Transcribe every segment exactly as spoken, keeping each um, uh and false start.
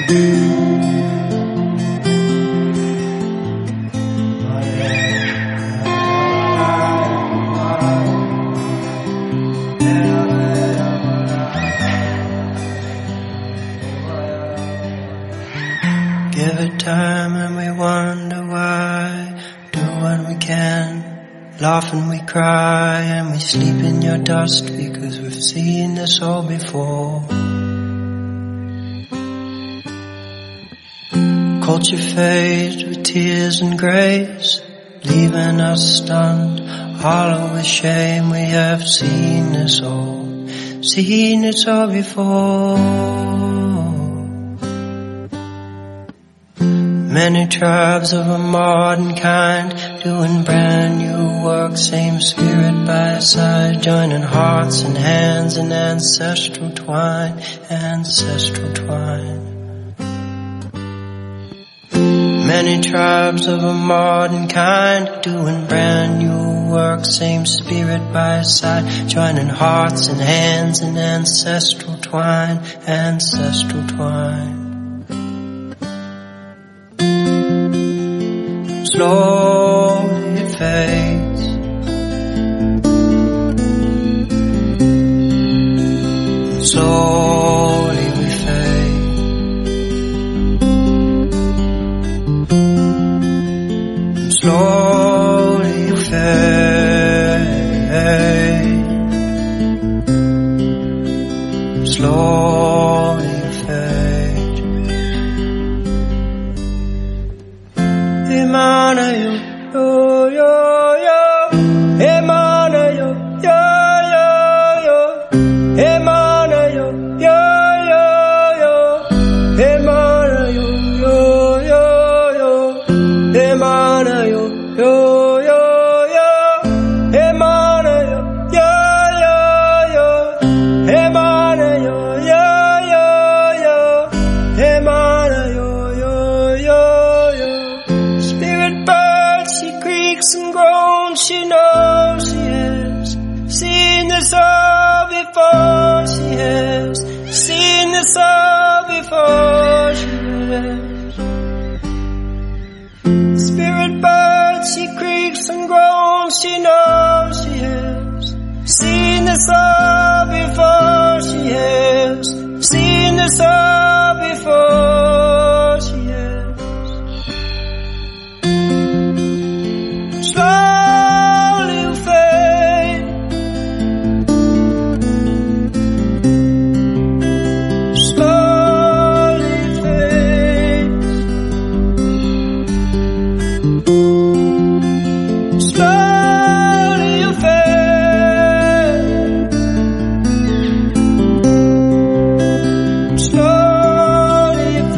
Give it time and we wonder why. Do what we can, laugh and we cry, and we sleep in your dust because we've seen this all before. Culture fades with tears and grace, leaving us stunned, hollow with shame. We have seen this all, seen this all before. Many tribes of a modern kind, doing brand new work, same spirit by our side, joining hearts and hands in ancestral twine, ancestral twine. Many tribes of a modern kind, doing brand new work, same spirit by our side, joining hearts and hands in ancestral twine, ancestral twine. Slowly it fades, slowly we fade, slowly you fade, slowly you fade. Emana yo, yo, yo, Emana yo, yo, yo, yo, Emana yo, yo, yo, yo, Emana yo, yo, yo, yo, Emana yo, yo, yo, yo, Emana yo, yo, yo, yo, Emana yo, yo, yo, yo, Emana yo, yo, yo, yo. Spirit bird, she creaks and groans, she knows she has seen this all before, she has seen this all before, she has. Spirit bird, she creaks and groans, she knows she has seen this all before, she has seen this all before, she has. Slowly you fade, slowly you fade, slowly you fade, slowly you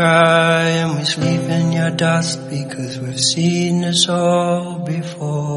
cry and we sleep in your dust because we've seen this all before.